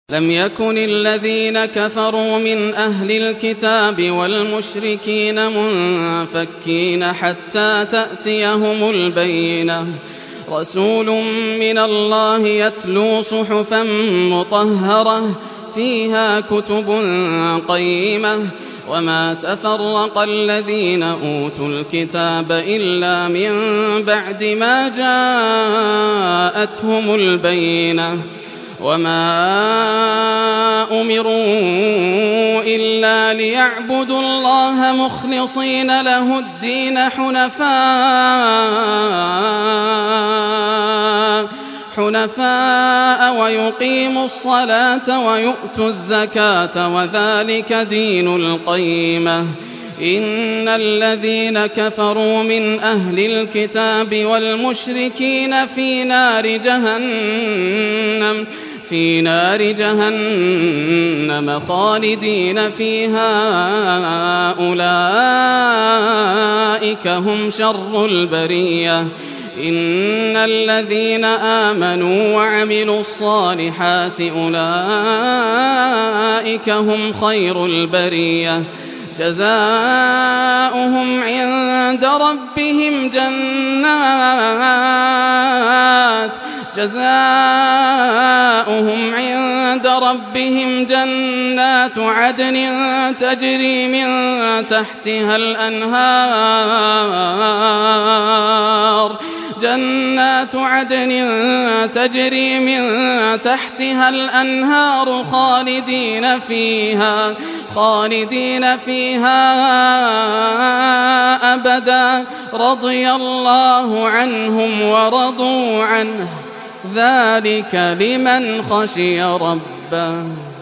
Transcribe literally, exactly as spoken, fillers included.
لم يكن الذين كفروا من أهل الكتاب والمشركين منفكين حتى تأتيهم البينة رسول من الله يتلو صحفا مطهرة فيها كتب قيمة وما تفرق الذين أوتوا الكتاب إلا من بعد ما جاءتهم البينة وما أمروا إلا ليعبدوا الله مخلصين له الدين حنفاء حنفاء ويقيموا الصلاة ويؤتوا الزكاة وذلك دين القيمة إن الذين كفروا من أهل الكتاب والمشركين في نار جهنم في نار جهنم خالدين فيها أولئك هم شر البرية إن الذين آمنوا وعملوا الصالحات أولئك هم خير البرية جزاؤهم عند ربهم جنات جزاؤهم عند ربهم جنات عدن تجري من تحتها الأنهار جنات عدن تجري من تحتها الأنهار خالدين فيها خالدين فيها أبدا رضي الله عنهم ورضوا عنه ذلك لمن خشي ربه.